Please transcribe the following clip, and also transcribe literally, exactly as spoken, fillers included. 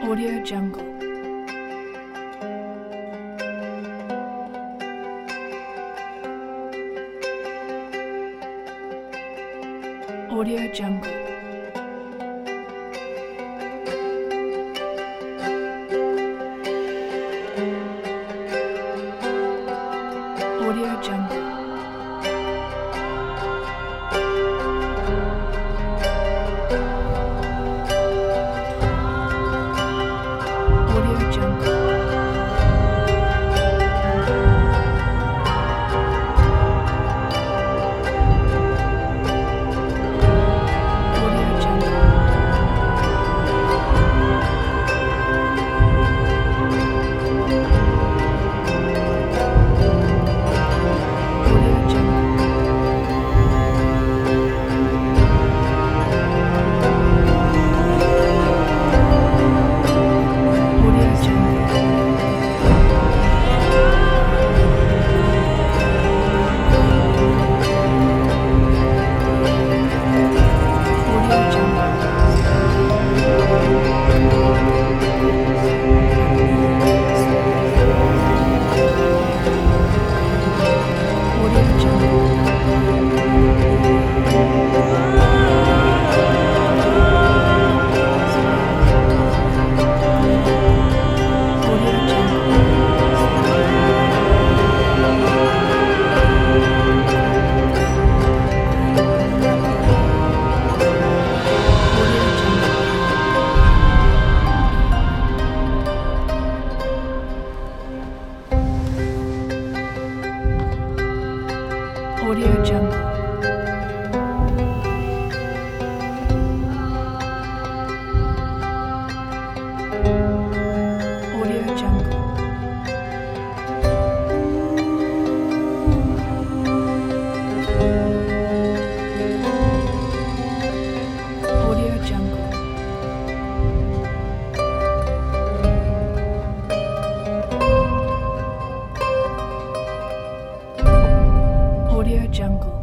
Audio Jungle. Audio Jungle. Audio Jungle. Audio Jungle. Audio Jungle. Audio Jungle. Audio Jungle. Audio Jungle. Audio Jungle. Audio Jungle. Audio Jungle. Audio Jungle. Audio Jungle. Audio Jungle. Audio Jungle.